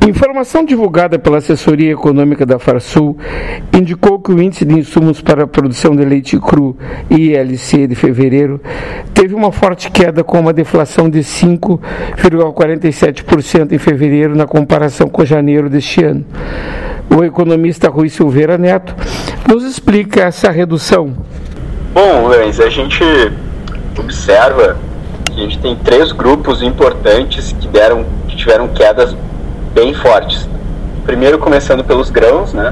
Informação divulgada pela assessoria econômica da Farsul indicou que o índice de insumos para a produção de leite cru, ILC, de fevereiro, teve uma forte queda com uma deflação de 5,47% em fevereiro na comparação com janeiro deste ano. O economista Rui Silveira Neto nos explica essa redução. Bom, Luiz, a gente observa que a gente tem 3 grupos importantes que tiveram quedas bem fortes. Primeiro, começando pelos grãos, né,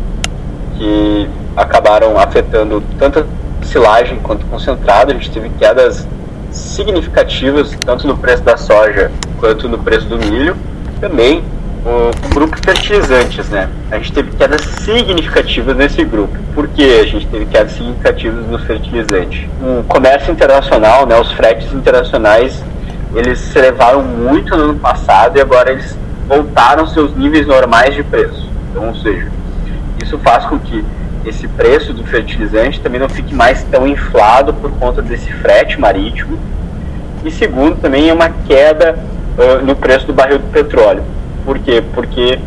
que acabaram afetando tanto a silagem quanto o concentrado. A gente teve quedas significativas tanto no preço da soja quanto no preço do milho. Também o grupo fertilizantes, né, a gente teve quedas significativas nesse grupo. Por que a gente teve quedas significativas no fertilizante? O comércio internacional, né, os fretes internacionais, eles se elevaram muito no ano passado e agora eles voltaram aos seus níveis normais de preço. Então, ou seja, isso faz com que esse preço do fertilizante também não fique mais tão inflado por conta desse frete marítimo. E segundo, também é uma queda no preço do barril do petróleo. Por quê? Porque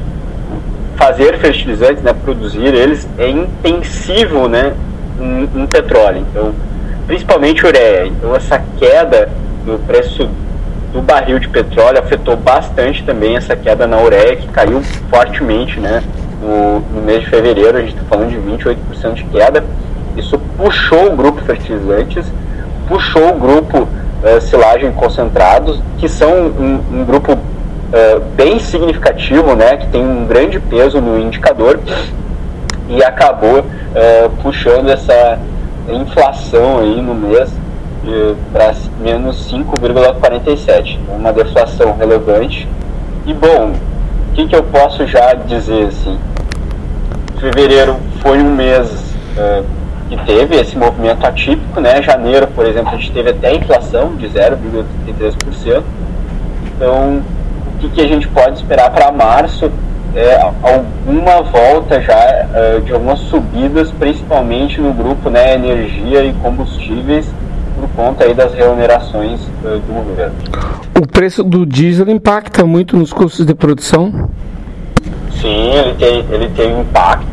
fazer fertilizantes, né, produzir eles, é intensivo, né, em petróleo. Então, principalmente ureia. Então, essa queda no preço do barril de petróleo afetou bastante também essa queda na ureia, que caiu fortemente, né, no mês de fevereiro. A gente está falando de 28% de queda. Isso puxou o grupo fertilizantes, puxou o grupo silagem concentrados, que são um grupo bem significativo, né, que tem um grande peso no indicador, e acabou puxando essa inflação aí no mês para menos 5,47, uma deflação relevante. E bom, o que eu posso já dizer assim? Fevereiro foi um mês que teve esse movimento atípico, né? Janeiro, por exemplo, a gente teve até inflação de 0,33%. Então, o que a gente pode esperar para março? Alguma volta já de algumas subidas, principalmente no grupo, né, energia e combustíveis, por conta aí das remunerações do governo. O preço do diesel impacta muito nos custos de produção? Sim, ele tem um impacto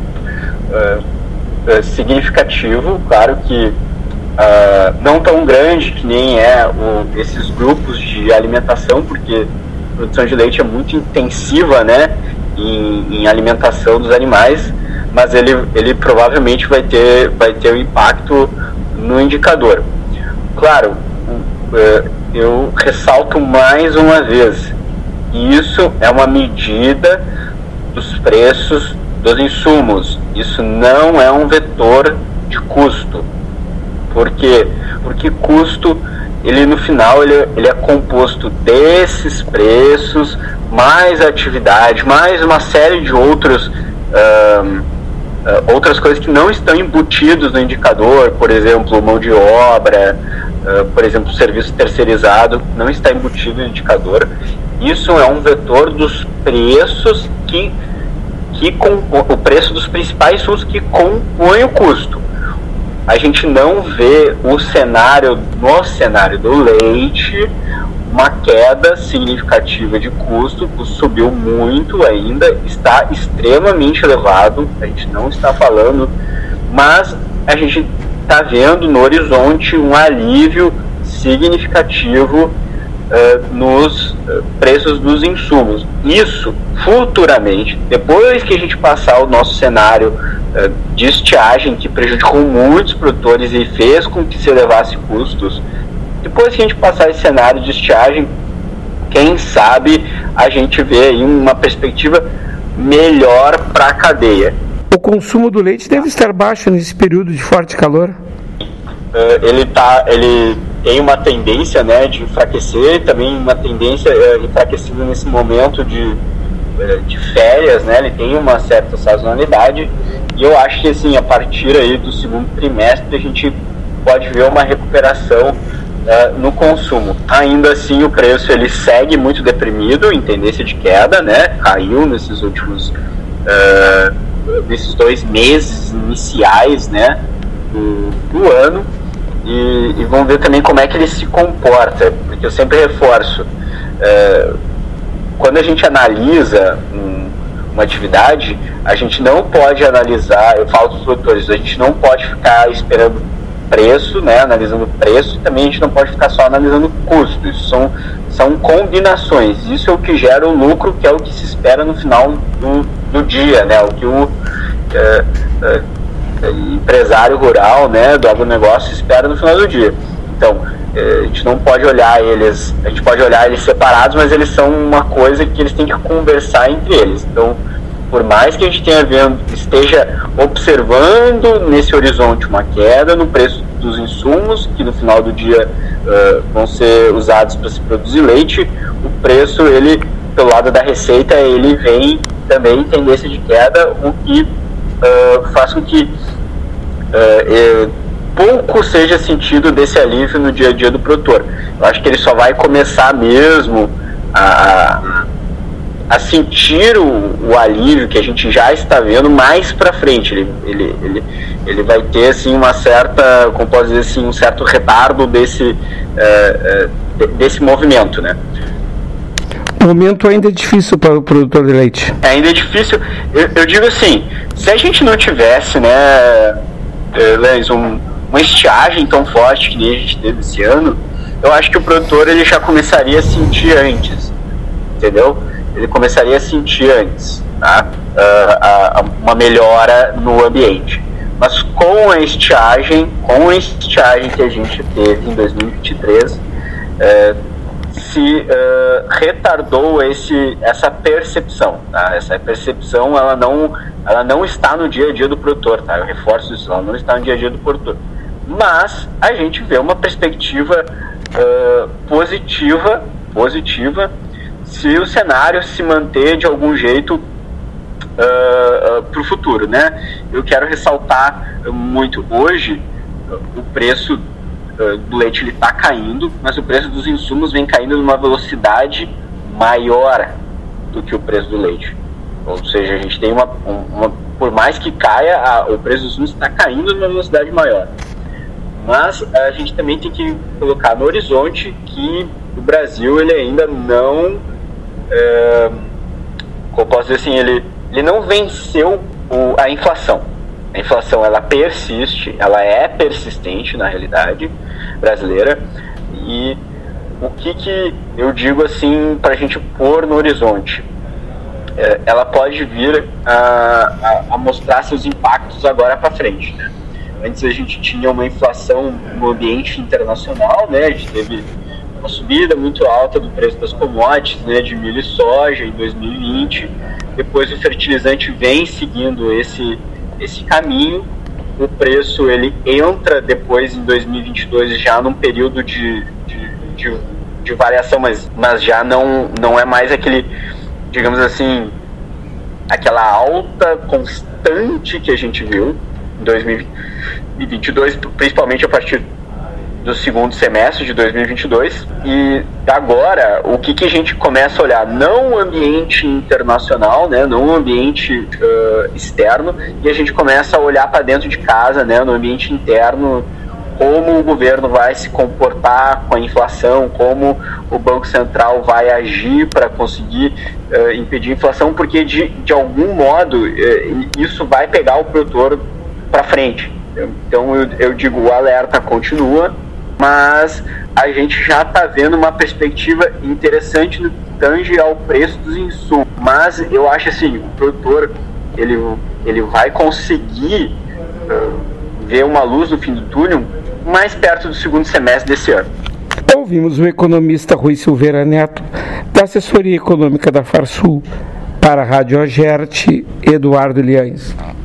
significativo, claro que não tão grande que nem esses grupos de alimentação, porque a produção de leite é muito intensiva, né, em alimentação dos animais, mas ele provavelmente vai ter um impacto no indicador. Claro, eu ressalto mais uma vez, isso é uma medida dos preços dos insumos, isso não é um vetor de custo. Por quê? Porque custo, ele no final ele é composto desses preços, mais atividade, mais uma série de outras coisas que não estão embutidos no indicador, por exemplo, mão de obra, por exemplo, serviço terceirizado, não está embutido no indicador. Isso é um vetor dos preços o preço dos principais insumos que compõem o custo. A gente não vê no cenário do leite uma queda significativa de custo. O custo subiu muito ainda, está extremamente elevado, a gente não está falando, mas a gente está vendo no horizonte um alívio significativo nos preços dos insumos. Isso, futuramente, depois que a gente passar o nosso cenário de estiagem, que prejudicou muitos produtores e fez com que se elevasse custos, depois que a gente passar esse cenário de estiagem, quem sabe a gente vê aí uma perspectiva melhor para a cadeia. O consumo do leite deve estar baixo nesse período de forte calor? Ele tem uma tendência, né, de enfraquecer, também uma tendência enfraquecida nesse momento de férias, né? Ele tem uma certa sazonalidade, e eu acho que assim, a partir aí do segundo trimestre a gente pode ver uma recuperação no consumo. Ainda assim, o preço ele segue muito deprimido, em tendência de queda, né? Caiu nesses últimos nesses 2 meses iniciais, né, do ano. E vamos ver também como é que ele se comporta, porque eu sempre reforço, quando a gente analisa uma atividade, a gente não pode analisar, eu falo para os produtores, a gente não pode ficar esperando preço, né, analisando preço, e também a gente não pode ficar só analisando custo. Isso são combinações. Isso é o que gera o lucro, que é o que se espera no final do dia, né, o que o empresário rural, né, do agronegócio espera no final do dia. Então, a gente não pode olhar eles, a gente pode olhar eles separados, mas eles são uma coisa que eles têm que conversar entre eles. Então, por mais que a gente esteja observando nesse horizonte uma queda no preço dos insumos, que no final do dia vão ser usados para se produzir leite, o preço, ele, pelo lado da receita, ele vem também em tendência de queda, o que faz com que pouco seja sentido desse alívio no dia a dia do produtor. Eu acho que ele só vai começar mesmo a sentir o alívio que a gente já está vendo mais para frente. Ele vai ter assim uma certa, como posso dizer assim, um certo retardo desse movimento, né? O momento ainda é difícil para o produtor de leite. Ainda é difícil. Eu digo assim, se a gente não tivesse, né, Lenz, uma estiagem tão forte que nem a gente teve esse ano, eu acho que o produtor ele já começaria a sentir antes, entendeu? Ele começaria a sentir antes, tá? Uma melhora no ambiente. Mas com a estiagem que a gente teve em 2023, se retardou essa percepção, tá? Essa percepção ela não está no dia a dia do produtor, tá? Eu reforço isso, ela não está no dia a dia do produtor. Mas a gente vê uma perspectiva positiva se o cenário se manter de algum jeito para o futuro, né? Eu quero ressaltar muito hoje o preço do leite ele está caindo, mas o preço dos insumos vem caindo numa velocidade maior do que o preço do leite. Ou seja, a gente tem por mais que caia, o preço dos insumos está caindo numa velocidade maior. Mas a gente também tem que colocar no horizonte que o Brasil ele ainda não, como posso dizer assim, ele não venceu a inflação. A inflação ela persiste, ela é persistente na realidade brasileira, e o que eu digo assim para a gente pôr no horizonte? Ela pode vir a mostrar seus impactos agora para frente, né? Antes a gente tinha uma inflação no ambiente internacional, né? A gente teve uma subida muito alta do preço das commodities, né? De milho e soja em 2020. Depois o fertilizante vem seguindo esse caminho. O preço ele entra depois em 2022 já num período de variação, mas já não é mais aquele, digamos assim, aquela alta constante que a gente viu em 2022, principalmente a partir do segundo semestre de 2022. E agora, o que a gente começa a olhar? Não o ambiente internacional, né, não o ambiente externo, e a gente começa a olhar para dentro de casa, né, no ambiente interno, como o governo vai se comportar com a inflação, como o Banco Central vai agir para conseguir impedir a inflação, porque de algum modo isso vai pegar o produtor para frente. Então eu digo, o alerta continua, mas a gente já está vendo uma perspectiva interessante no que tange ao preço dos insumos. Mas eu acho assim, o produtor ele vai conseguir ver uma luz no fim do túnel mais perto do segundo semestre desse ano. Ouvimos o economista Rui Silveira Neto, da assessoria econômica da Farsul. Para a Rádio Agerte, Eduardo Liães.